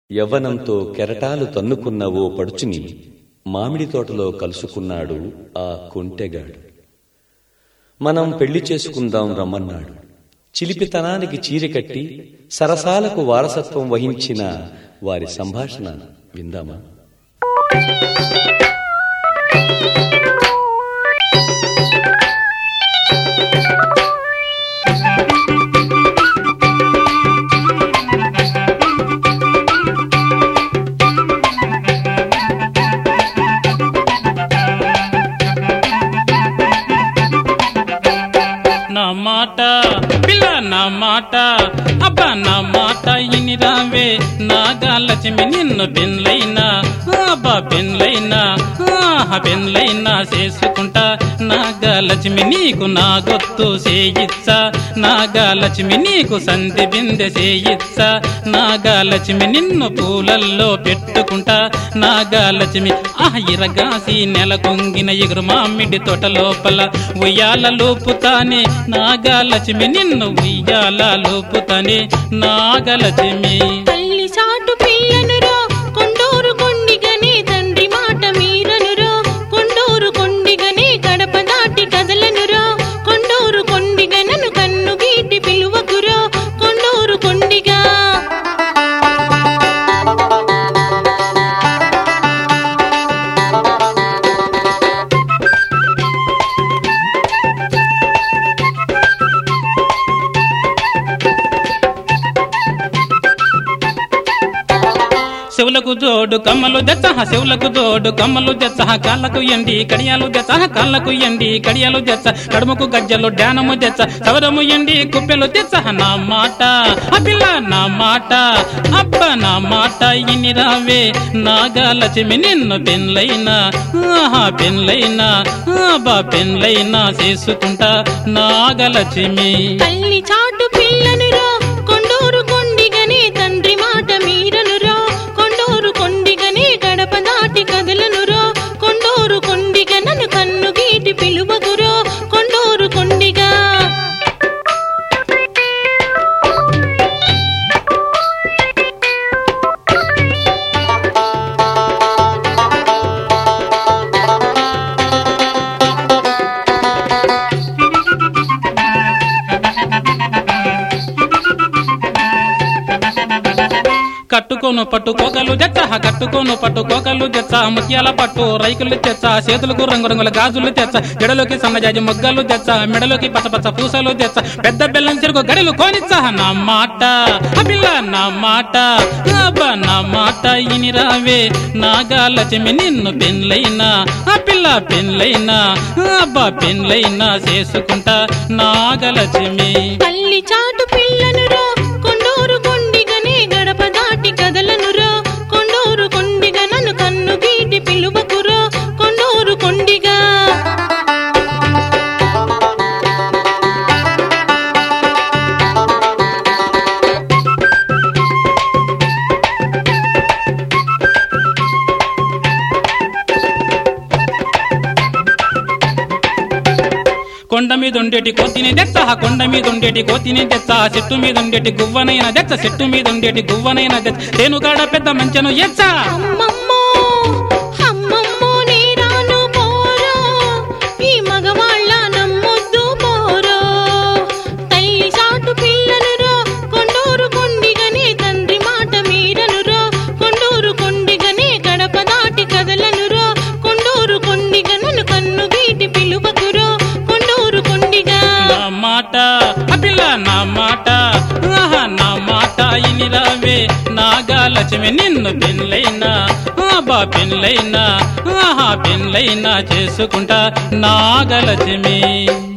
యవ్వనంతో కెరటాలు తన్నుకున్న ఓ పడుచుని మామిడి తోటలో కలుసుకున్నాడు ఆ కొంటెగాడు. మనం పెళ్లి చేసుకుందాం రమ్మన్నాడు. చిలిపితనానికి చీరికట్టి సరసాలకు వారసత్వం వహించిన వారి సంభాషణ విందామా? నా మాట అబ్బా నా మాట ఇని రావే నాగాలక్ష్మి నిన్ను పెన్లైనా అబ్బా పెన్లైనా పెన్లైనా చేసుకుంటా నాగాలక్ష్మి నీకు నా గొత్తు చేయిచ్చా నాగాలక్ష్మి నీకు సంధి బిందె చేయిచ్చా నాగాలక్ష్మి నిన్ను పూలల్లో పెట్టుకుంటా నాగాలక్ష్మి ఇరగాసి నెల కొంగిన ఎగురు మామిడి తోట లోపల ఉయ్యాల లోపుతానే నాగాలక్ష్మి నిన్ను ఉయ్యాల లోపుతానే నాగలక్ష్మి. తల్లి చాటు పిల్లనురో కొండూరు కొండిగనే తండ్రి మాట మీరనురో కొండూరు కొండిగనే గడప దాటి కదలనురో కొండూరు కొండిగనను కన్ను గీటి పిలువకురో కొండూరు కొండిగా. చెవులకు జోడు కమ్మలు దెచ్చ చెవులకు జోడు కమ్మలు దెచ్చ కాళ్ళకు ఎండి కడియాలు దెచ్చ కాళ్ళకు ఎండి కడియాలు దెచ్చ కడుముకు గజ్జలు డానము దెచ్చ సవరము ఎండి కుప్పెలు దెచ్చ నా మాట అపిల్ల నా మాట అబ్బ నా మాట ఇని రావే నాగాలక్ష్మి నిన్ను పెన్లైనా పెన్లైనా అబ్బా పెన్లైనా చేసుకుంటా నాగలక్ష్మి. తల్లి చాటు పిల్లనురో కొండూరు కొండిగనే తండ్రి మాట మీరనురో కొండూరు కొండిగనే గడప దాటి కదలనురో కొండూరు కొండిగనను కన్ను గీటి పిలువకురో కొండూరు కొండిగా. కట్టుకోను పట్టు కోకలు తెచ్చ కట్టుకోను పట్టు కోకలు తెచ్చ ముత్యాల పట్టు రైకులు తెచ్చ చేతులకు రంగురంగుల గాజులు తెచ్చ జడలోకి సన్నజాజి మొగ్గలు తెచ్చ మెడలోకి పచ్చపచ్చ పూసలు తెచ్చ పెద్ద బెల్లం చెరుకు గడలు కోనిచ్చ నా మాట అపిల్ల నా మాట అబ్బా నా మాట ఇని రావే నాగాలక్ష్మి నిన్ను పెన్లైనా అపిల్ల పెన్లైనా అబ్బా పెన్లైనా చేసుకుంటా నాగలక్ష్మి. తల్లి చాటు పిల్లనురో కొండూరు కొండిగనే గడప దాటి కదలనురో కొండూరు కొండిగనను కన్ను గీటి పిలువకురో కొండూరు కొండిగా. కొండ మీద ఉండేటి కోతిని దెచ్చ కొండ మీద ఉండేటి కోతిని దెచ్చ చెట్టు మీద ఉండేటి గువ్వనైన దెచ్చ చెట్టు మీద ఉండేటి గువ్వనైన దెచ్చ తేనుగాడ పెద్ద మంచెను ఎచ్చ. అమ్మమ్మో అమ్మమ్మో నేరాను పోరో ఈ మగవాళ్ళ నమ్మొద్దు పోరో తల్లి చాటు పిల్లనురో కొండూరు కొండిగనే తండ్రి మాట మీరనురో కొండూరు కొండిగనే గడప దాటి కదలనురో కొండూరు కొండిగనను కన్ను గీటి పిలువకురో కొండూరు కొండిగా. నా మాట అపిల్ల నా మాట నా మాట ఇని రావే నాగాలక్ష్మి నిన్ను పెన్లైనా అబ్బా పెన్లైనా పెన్లైనా చేసుకుంటా నాగలక్ష్మి.